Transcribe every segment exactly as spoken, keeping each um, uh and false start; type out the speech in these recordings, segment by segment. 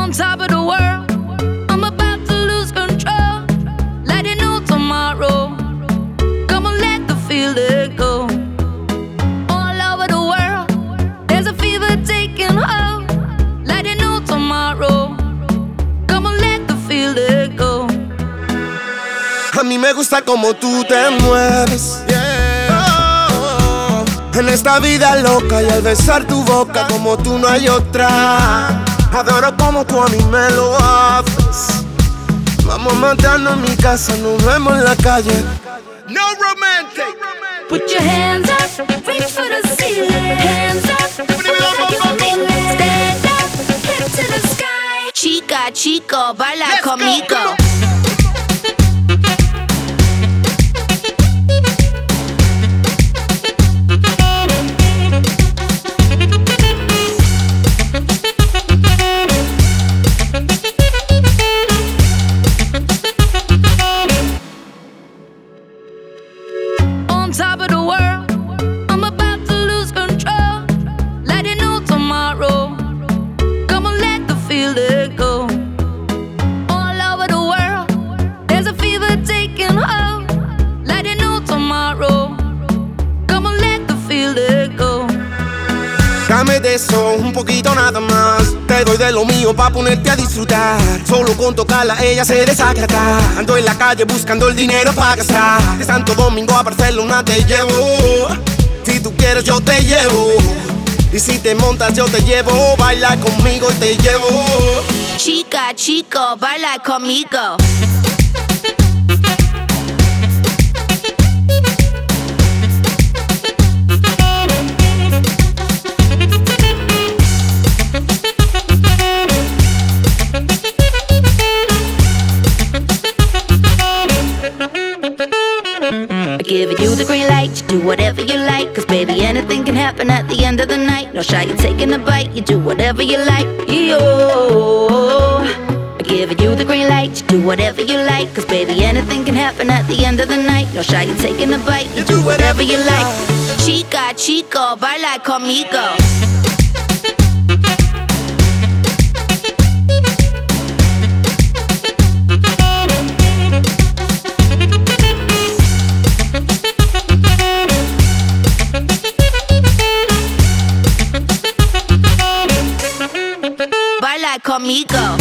On top of the world, I'm about to lose control. Let it know tomorrow. Come on, let the feeling go. All over the world, there's a fever taking hold. Let it know tomorrow. Come on, let the feeling go. A mí me gusta como tú te mueves, yeah. Oh, en esta vida loca y al besar tu boca como tú no hay otra. Adoro como tú a mí me lo haces. Vamos a matarnos en mi casa, nos vemos en la calle. No romantic. Put your hands up, reach for the ceiling. Hands up, like you feel it. Stand up, head to the sky. Chica, chico, baila Let's conmigo. Go, go. On top of the world, I'm about to lose control. Let it know tomorrow. Come on, let the feeling go. All over the world, there's a fever taking hold. Let it know tomorrow. Come on, let the feeling go. Dame de eso, un poquito nada más. Te doy de lo mío pa' ponerte a disfrutar. Solo con tocarla ella se desacata. Ando en la calle buscando el dinero pa' gastar. De Santo Domingo a Barcelona te llevo. Si tú quieres yo te llevo. Y si te montas yo te llevo. Baila conmigo y te llevo. Chica, chico, baila conmigo. Giving you the green light, you do whatever you like. Cause baby, anything can happen at the end of the night. No shy, you're taking a bite, you do whatever you like. Yo, giving you the green light, you do whatever you like. Cause baby, anything can happen at the end of the night. No shy, you're taking a bite, you do whatever you like. Chica, chico, baila conmigo. Baila conmigo.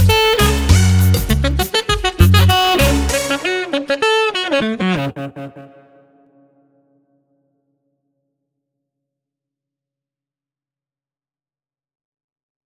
Mm-hmm.